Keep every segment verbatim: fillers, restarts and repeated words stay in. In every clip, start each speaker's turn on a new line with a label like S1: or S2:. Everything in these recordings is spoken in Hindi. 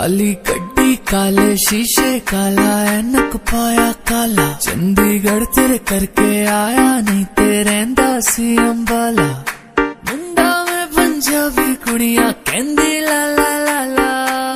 S1: काली गड्डी काले शीशे काला ऐनक पाया काला चंडीगढ़ तेरे करके आया नहीं तेरे सी अंबाला मुंडा में पंजाबी कुड़ियां कहंदी ला ला ला ला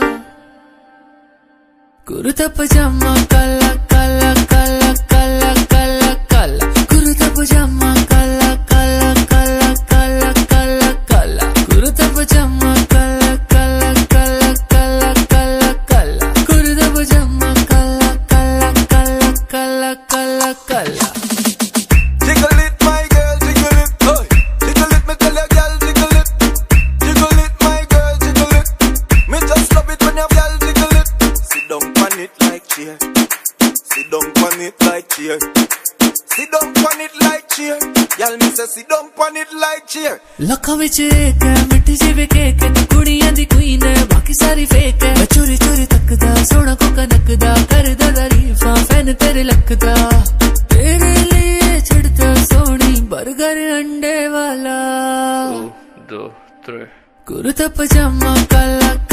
S1: कुर्ता पजामा काला काला काला काला काला काला कुर्ता पजामा काला काला काला काला काला काला कुर्ता पजामा काला काला काला काला काला काला कुर्ता पजामा काला काला काला काला काला काला
S2: Jiggle it, my girl, jiggle it, hey. Jiggle it, me tell ya, girl, jiggle it. Jiggle it, my girl, jiggle it. Me just love it when your girl jiggle it. Sit down on it like chair. Sit down on it like chair. Sit down on it like chair. Girl, me say sit down on it like chair.
S1: लखा विच एक है मिठी सी वे केक है तू कुड़ियां दी क्वीन है बाकी सारी फेक है मैं चोरी चोरी तकदा सोना को कनकदा करदा तारीफां फैन तेरे लखदा तेरे लिए छिड़ता सोनी बर्गर अंडे वाला
S3: दो, दो, त्रे
S1: कुर्ता पजामा काला